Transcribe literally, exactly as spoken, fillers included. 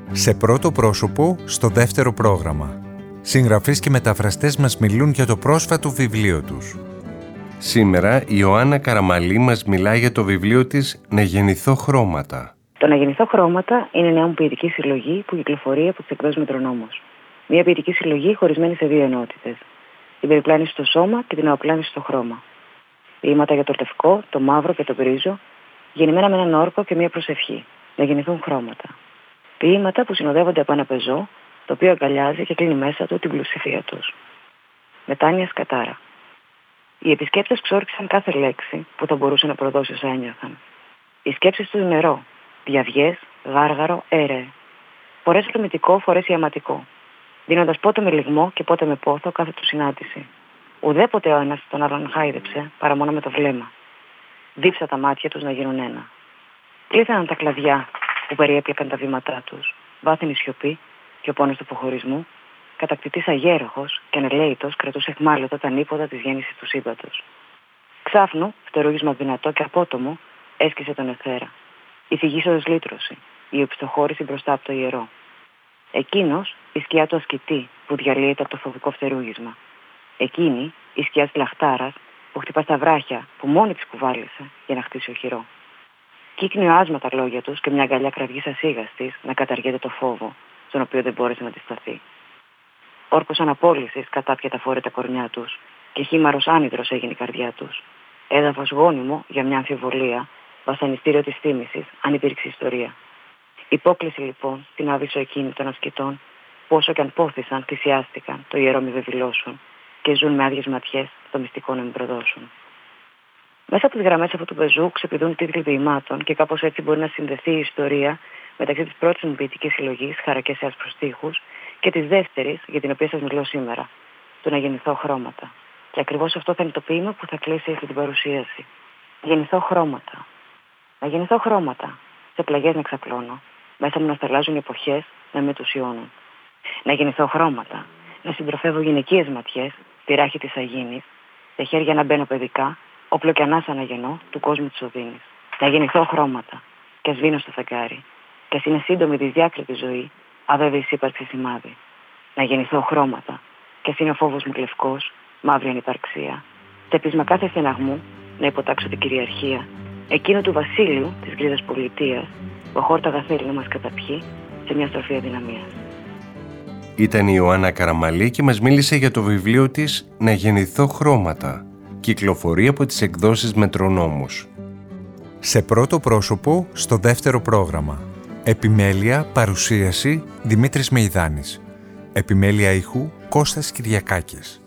Σε πρώτο πρόσωπο, στο δεύτερο πρόγραμμα. Συγγραφείς και μεταφραστές μας μιλούν για το πρόσφατο βιβλίο τους. Σήμερα η Ιωάννα Καραμαλή μας μιλάει για το βιβλίο της «Να γεννηθώ χρώματα». Το «Να γεννηθώ χρώματα» είναι νέα μου ποιητική συλλογή που κυκλοφορεί από τις εκδόσεις Μετρονόμος. Μια ποιητική συλλογή χωρισμένη σε δύο ενότητες. Την περιπλάνηση στο σώμα και την αοπλάνηση στο χρώμα. Ποίηματα για το λευκό, το μαύρο και το γκρίζο, γεννημένα με έναν όρκο και μια προσευχή. Να γεννηθούν χρώματα. Ποίηματα που συνοδεύονται από ένα πεζό, το οποίο αγκαλιάζει και κλείνει μέσα του την πλειοψηφία τους. Μετάνοια Σκατάρα. Οι επισκέπτες ξόρκισαν κάθε λέξη που θα μπορούσε να προδώσει όσα ένιωθαν. Οι σκέψεις του νερό, διαβιές, γάργαρο, έρεε. Φορές φρεμητικό, φορές ιαματικό. Δίνοντας πότε με λυγμό και πότε με πόθο κάθε του συνάντηση. Ουδέποτε ο ένας τον άλλον χάιδεψε παρά μόνο με το βλέμμα. Δίψα τα μάτια τους να γίνουν ένα. Πλήθαναν τα κλαδιά που περιέπλεκαν τα βήματά τους. Βάθινη σιωπή και ο πόνος του αποχωρισμού. Κατακτητής αγέροχος και ανελαίητος κρατούσε αιχμάλωτα τα νύποτα της γέννησης του σύμπαντος. Ξάφνου, φτερούγισμα δυνατό και απότομο, έσκησε τον εθέρα. Η θυγήσοδος λύτρωση, η οπισθοχώρηση μπροστά από το ιερό. Εκείνος, η σκιά του ασκητή που διαλύεται από το φοβικό φτερούγισμα. Εκείνη, η σκιά της λαχτάρας που χτυπά στα βράχια που μόνη της κουβάλισε για να χτίσει οχυρό. Κύκνιο άσμα τα λόγια τους και μια αγκαλιά κραυγής ασίγαστης να καταργείται το φόβο, στον οποίο δεν μπόρεσε να αντισταθεί. Όρκος αναπόλυσης κατάπια τα φόρετα κορμιά τους και χήμαρος άνυδρος έγινε η καρδιά τους. Έδαφος γόνιμο για μια αμφιβολία, βασανιστήριο της θύμησης, αν υπήρξε ιστορία. Υπόκληση λοιπόν στην άβυσσο εκείνη των ασκητών, που όσο κι αν πόθησαν, θυσιάστηκαν, το ιερό μη βεβηλώσουν και ζουν με άδειες ματιές το μυστικό να μην προδώσουν. Μέσα από τις γραμμές αυτού του πεζού ξεπηδούν τίτλοι ποιημάτων και κάπως έτσι μπορεί να συνδεθεί η ιστορία μεταξύ της πρώτης μου ποιητικής συλλογής, Χαρακές σε άσπρους τοίχους, και της δεύτερης, για την οποία σας μιλώ σήμερα, του «Να γεννηθώ χρώματα». Και ακριβώς αυτό θα είναι το ποίημα που θα κλείσει αυτή την παρουσίαση. Γεννηθώ χρώματα. Να γεννηθώ χρώματα. Σε πλαγιές να ξαπλώνω. Μέσα μου να σταλάζουν οι εποχές, να με ενθουσιώνουν. Να γεννηθώ χρώματα. Να συντροφεύω γυναικείες ματιές, στη ράχη της αγίνης, σε χέρια να μπαίνω παιδικά, όπλο και ανάσα να γεννώ του κόσμου της οδύνης. Να γεννηθώ χρώματα. Και σβήνω στο φεγγάρι. Και ας είναι σύντομη τη διάκριτη ζωή, αβέβαιης ύπαρξη σημάδι. Να γεννηθώ χρώματα. Και ας είναι ο φόβος μου κλευκός, μαύρη ανυπαρξία. Σε πείσμα κάθε στεναγμού να υποτάξω την κυριαρχία, εκείνο του βασίλειου της γκρίζας πολιτείας, που αχόρταγα θέλει να μας καταπιεί σε μια στροφή αδυναμίας. Ήταν η Ιωάννα Καραμαλή και μας μίλησε για το βιβλίο της «Να γεννηθώ χρώματα». Κυκλοφορεί από τις εκδόσεις Μετρονόμους. Σε πρώτο πρόσωπο, στο δεύτερο πρόγραμμα. Επιμέλεια, παρουσίαση, Δημήτρης Μεϊδάνης. Επιμέλεια ήχου, Κώστας Κυριακάκης.